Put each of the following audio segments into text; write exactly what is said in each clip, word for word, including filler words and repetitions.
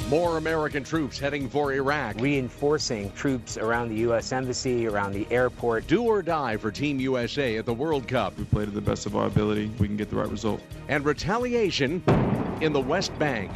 More American troops heading for Iraq. Reinforcing troops around the U S Embassy, around the airport. Do or die for Team U S A at the World Cup. We play to the best of our ability. We can get the right result. And retaliation in the West Bank.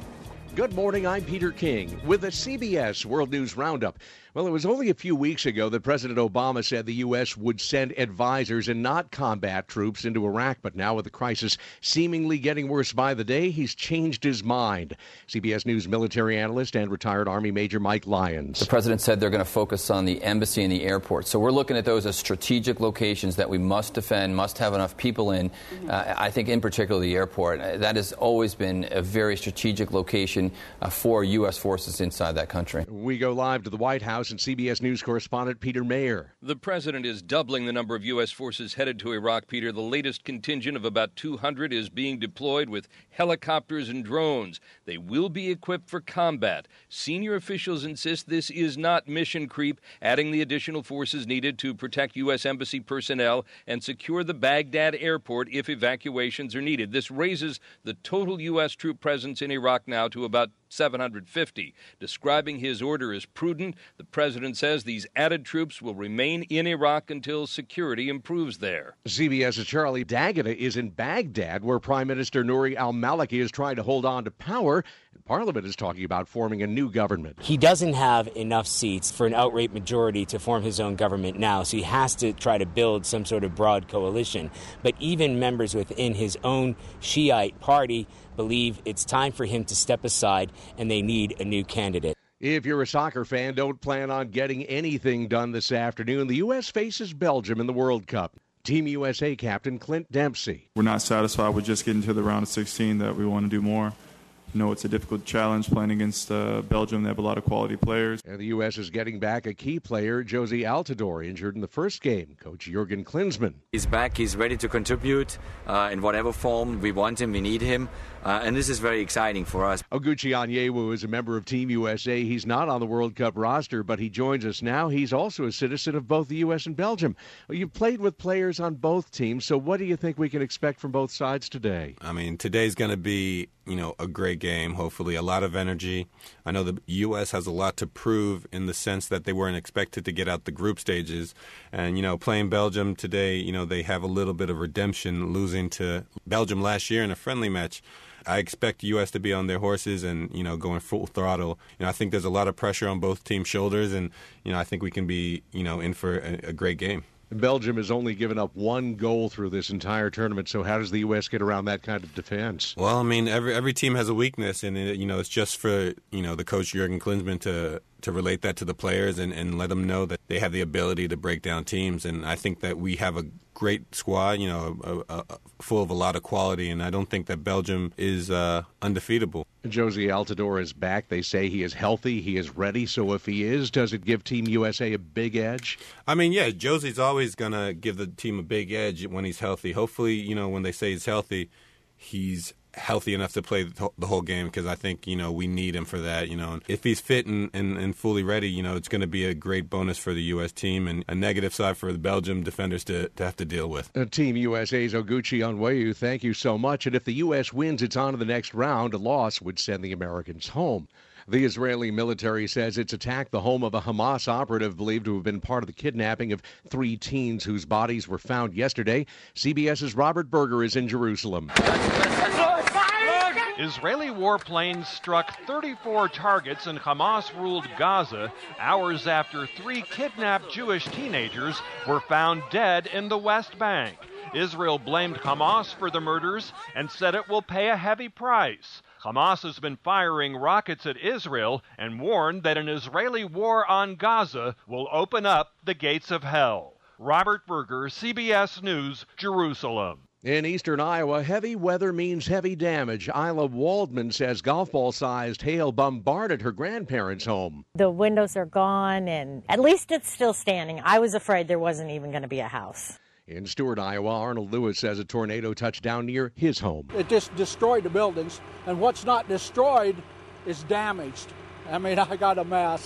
Good morning, I'm Peter King with the C B S World News Roundup. Well, it was only a few weeks ago that President Obama said the U S would send advisors and not combat troops into Iraq. But now with the crisis seemingly getting worse by the day, he's changed his mind. C B S News military analyst and retired Army Major Mike Lyons. The president said they're going to focus on the embassy and the airport. So we're looking at those as strategic locations that we must defend, must have enough people in. Uh, I think in particular the airport. That has always been a very strategic location uh, for U S forces inside that country. We go live to the White House and C B S News correspondent Peter Mayer. The president is doubling the number of U S forces headed to Iraq, Peter. The latest contingent of about two hundred is being deployed with helicopters and drones. They will be equipped for combat. Senior officials insist this is not mission creep, adding the additional forces needed to protect U S Embassy personnel and secure the Baghdad airport if evacuations are needed. This raises the total U S troop presence in Iraq now to about seven hundred fifty. Describing his order as prudent, the president says these added troops will remain in Iraq until security improves there. CBS's Charlie D'Agata is in Baghdad, where Prime Minister Nouri al-Maliki is trying to hold on to power, and Parliament is talking about forming a new government. He doesn't have enough seats for an outright majority to form his own government now, so he has to try to build some sort of broad coalition. But even members within his own Shiite party believe it's time for him to step aside and they need a new candidate. If you're a soccer fan, don't plan on getting anything done this afternoon. The U S faces Belgium in the World Cup. Team U S A captain Clint Dempsey. We're not satisfied with just getting to the round of sixteen, that we want to do more. You know, it's a difficult challenge playing against uh, Belgium. They have a lot of quality players. And the U S is getting back a key player, Jozy Altidore, injured in the first game. Coach Jurgen Klinsmann. He's back. He's ready to contribute uh, in whatever form. We want him. We need him. Uh, and this is very exciting for us. Oguchi Onyewu is a member of Team U S A. He's not on the World Cup roster, but he joins us now. He's also a citizen of both the U S and Belgium. Well, you've played with players on both teams, so what do you think we can expect from both sides today? I mean, today's going to be, you know, a great game, hopefully, a lot of energy. I know the U S has a lot to prove in the sense that they weren't expected to get out the group stages. And, you know, playing Belgium today, you know, they have a little bit of redemption, losing to Belgium last year in a friendly match. I expect U S to be on their horses and, you know, going full throttle. You know, I think there's a lot of pressure on both teams' shoulders, and, you know, I think we can be, you know, in for a, a great game. Belgium has only given up one goal through this entire tournament, so how does the U S get around that kind of defense? Well, I mean, every every team has a weakness, and, it, you know, it's just for, you know, the coach Jurgen Klinsmann to to relate that to the players and, and let them know that they have the ability to break down teams. And I think that we have a great squad, you know, a, a, a, full of a lot of quality, and I don't think that Belgium is uh, undefeatable. Jozy Altidore is back. They say he is healthy, he is ready. So if he is, does it give Team U S A a big edge? I mean, yeah, Jozy's always going to give the team a big edge when he's healthy. Hopefully, you know, when they say he's healthy, he's healthy enough to play the whole game, because I think, you know, we need him for that. You know, if he's fit and, and, and fully ready, you know, it's going to be a great bonus for the U S team and a negative side for the Belgium defenders to, to have to deal with. Uh, Team U S A's Oguchi Onyewu, thank you so much. And if the U S wins, it's on to the next round. A loss would send the Americans home. The Israeli military says it's attacked the home of a Hamas operative believed to have been part of the kidnapping of three teens whose bodies were found yesterday. CBS's Robert Berger is in Jerusalem. Israeli warplanes struck thirty-four targets in Hamas-ruled Gaza hours after three kidnapped Jewish teenagers were found dead in the West Bank. Israel blamed Hamas for the murders and said it will pay a heavy price. Hamas has been firing rockets at Israel and warned that an Israeli war on Gaza will open up the gates of hell. Robert Berger, C B S News, Jerusalem. In eastern Iowa, heavy weather means heavy damage. Isla Waldman says golf ball-sized hail bombarded her grandparents' home. The windows are gone, and at least it's still standing. I was afraid there wasn't even going to be a house. In Stewart, Iowa, Arnold Lewis says a tornado touched down near his home. It just destroyed the buildings, and what's not destroyed is damaged. I mean, I got a mess.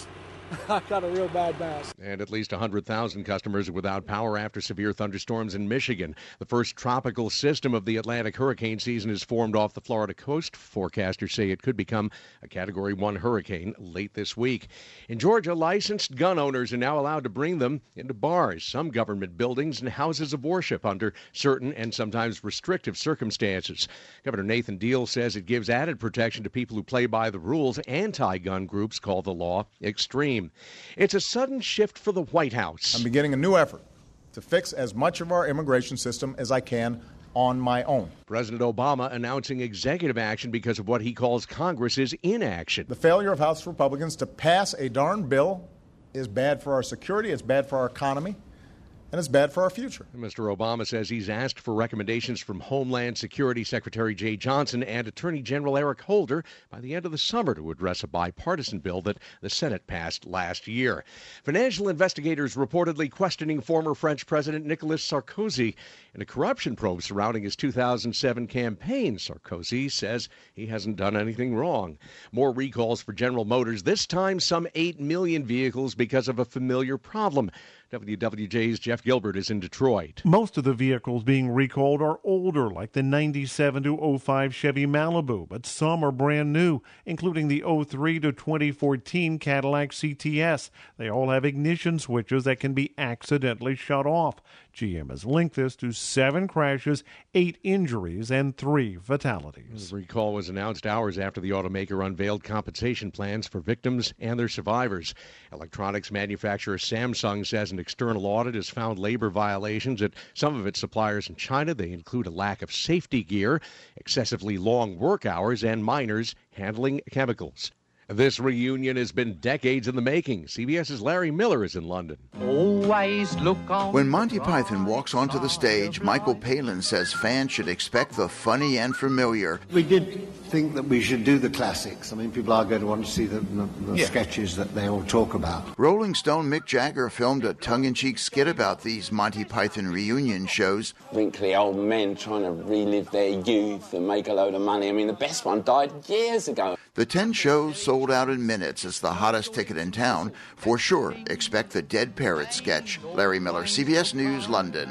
I got a real bad bass. And at least one hundred thousand customers are without power after severe thunderstorms in Michigan. The first tropical system of the Atlantic hurricane season is formed off the Florida coast. Forecasters say it could become a Category one hurricane late this week. In Georgia, licensed gun owners are now allowed to bring them into bars, some government buildings, and houses of worship under certain and sometimes restrictive circumstances. Governor Nathan Deal says it gives added protection to people who play by the rules. Anti-gun groups call the law extreme. It's a sudden shift for the White House. I'm beginning a new effort to fix as much of our immigration system as I can on my own. President Obama announcing executive action because of what he calls Congress's inaction. The failure of House Republicans to pass a darn bill is bad for our security, it's bad for our economy, and it's bad for our future. Mister Obama says he's asked for recommendations from Homeland Security Secretary Jay Johnson and Attorney General Eric Holder by the end of the summer to address a bipartisan bill that the Senate passed last year. Financial investigators reportedly questioning former French President Nicolas Sarkozy in a corruption probe surrounding his two thousand seven campaign. Sarkozy says he hasn't done anything wrong. More recalls for General Motors, this time some eight million vehicles because of a familiar problem. W W J's Jeff Gilbert is in Detroit. Most of the vehicles being recalled are older, like the ninety-seven to oh five Chevy Malibu, but some are brand new, including the oh three to twenty fourteen Cadillac C T S. They all have ignition switches that can be accidentally shut off. G M has linked this to seven crashes, eight injuries, and three fatalities. The recall was announced hours after the automaker unveiled compensation plans for victims and their survivors. Electronics manufacturer Samsung says an external audit has found labor violations at some of its suppliers in China. They include a lack of safety gear, excessively long work hours, and miners handling chemicals. This reunion has been decades in the making. CBS's Larry Miller is in London. Always look on. When Monty Python walks onto the stage, Michael Palin says fans should expect the funny and familiar. We did think that we should do the classics. I mean, people are going to want to see the, the, the yeah. sketches that they all talk about. Rolling Stone Mick Jagger filmed a tongue-in-cheek skit about these Monty Python reunion shows. Wrinkly old men trying to relive their youth and make a load of money. I mean, the best one died years ago. The ten shows sold out in minutes. It's the hottest ticket in town. For sure, expect the Dead Parrot sketch. Larry Miller, C B S News, London.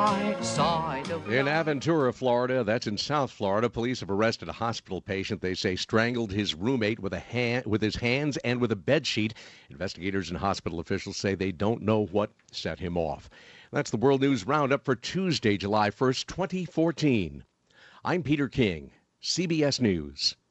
In Aventura, Florida, that's in South Florida, police have arrested a hospital patient they say strangled his roommate with a hand, with his hands and with a bedsheet. Investigators and hospital officials say they don't know what set him off. That's the World News Roundup for Tuesday, July first, twenty fourteen. I'm Peter King, C B S News.